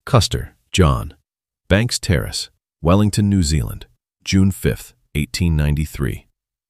Custer, John. Banks Terrace, Wellington, New Zealand, June 5, 1893.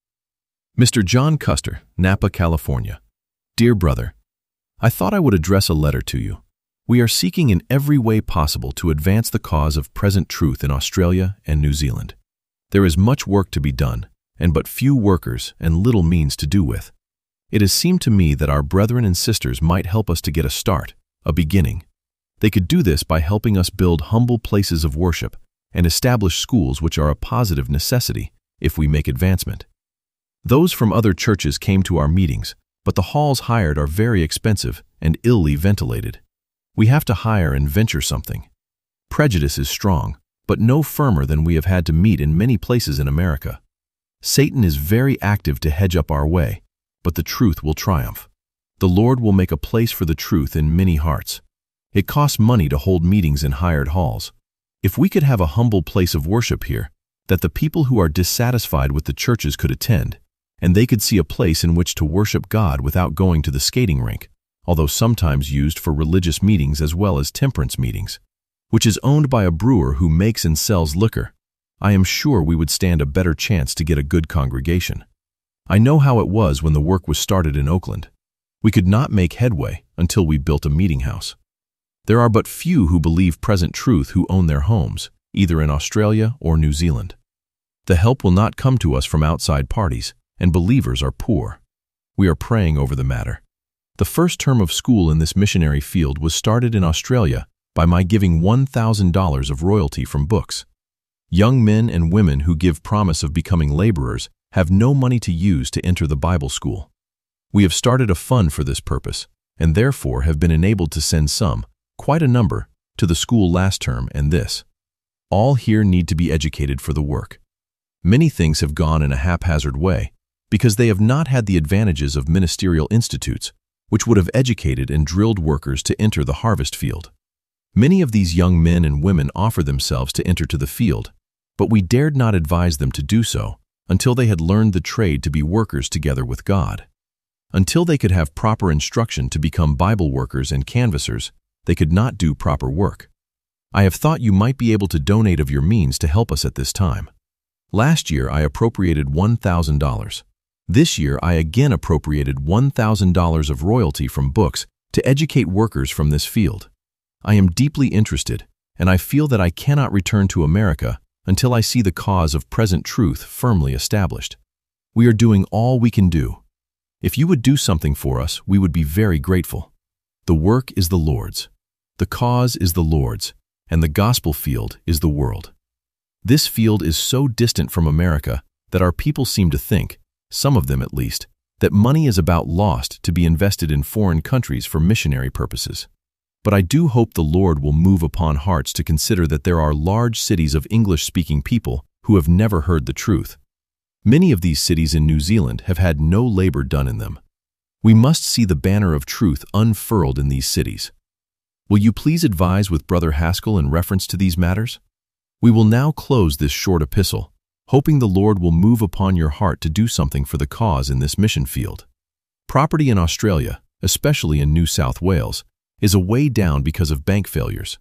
Mr. John Custer, Napa, California. Dear brother, I thought I would address a letter to you. We are seeking in every way possible to advance the cause of present truth in Australia and New Zealand. There is much work to be done, and but few workers and little means to do with. It has seemed to me that our brethren and sisters might help us to get a start, a beginning. They could do this by helping us build humble places of worship and establish schools which are a positive necessity if we make advancement. Those from other churches came to our meetings, but the halls hired are very expensive and illy ventilated. We have to hire and venture something. Prejudice is strong, but no firmer than we have had to meet in many places in America. Satan is very active to hedge up our way, but the truth will triumph. The Lord will make a place for the truth in many hearts. It costs money to hold meetings in hired halls. If we could have a humble place of worship here, that the people who are dissatisfied with the churches could attend, and they could see a place in which to worship God without going to the skating rink, although sometimes used for religious meetings as well as temperance meetings, which is owned by a brewer who makes and sells liquor, I am sure we would stand a better chance to get a good congregation. I know how it was when the work was started in Oakland. We could not make headway until we built a meeting house. There are but few who believe present truth who own their homes, either in Australia or New Zealand. The help will not come to us from outside parties, and believers are poor. We are praying over the matter. The first term of school in this missionary field was started in Australia by my giving $1,000 of royalty from books. Young men and women who give promise of becoming laborers have no money to use to enter the Bible school. We have started a fund for this purpose, and therefore have been enabled to send some, quite a number, to the school last term and this. All here need to be educated for the work. Many things have gone in a haphazard way, because they have not had the advantages of ministerial institutes, which would have educated and drilled workers to enter the harvest field. Many of these young men and women offer themselves to enter to the field, but we dared not advise them to do so until they had learned the trade to be workers together with God. Until they could have proper instruction to become Bible workers and canvassers, they could not do proper work. I have thought you might be able to donate of your means to help us at this time. Last year I appropriated $1,000. This year I again appropriated $1,000 of royalty from books to educate workers from this field. I am deeply interested, and I feel that I cannot return to America until I see the cause of present truth firmly established. We are doing all we can do. If you would do something for us, we would be very grateful. The work is the Lord's. The cause is the Lord's, and the gospel field is the world. This field is so distant from America that our people seem to think, some of them at least, that money is about lost to be invested in foreign countries for missionary purposes. But I do hope the Lord will move upon hearts to consider that there are large cities of English-speaking people who have never heard the truth. Many of these cities in New Zealand have had no labor done in them. We must see the banner of truth unfurled in these cities. Will you please advise with Brother Haskell in reference to these matters? We will now close this short epistle, hoping the Lord will move upon your heart to do something for the cause in this mission field. Property in Australia, especially in New South Wales, is a way down because of bank failures.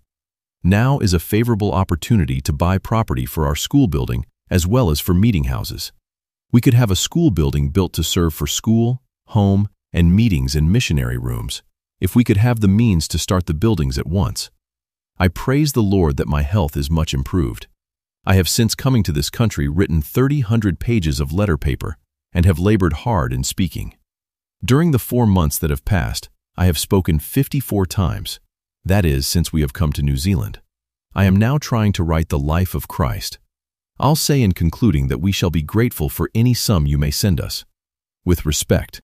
Now is a favorable opportunity to buy property for our school building as well as for meeting houses. We could have a school building built to serve for school, home, and meetings and missionary rooms, if we could have the means to start the buildings at once. I praise the Lord that my health is much improved. I have since coming to this country written 300 pages of letter paper and have labored hard in speaking. During the 4 months that have passed, I have spoken 54 times, that is, since we have come to New Zealand. I am now trying to write the life of Christ. I'll say in concluding that we shall be grateful for any sum you may send us. With respect,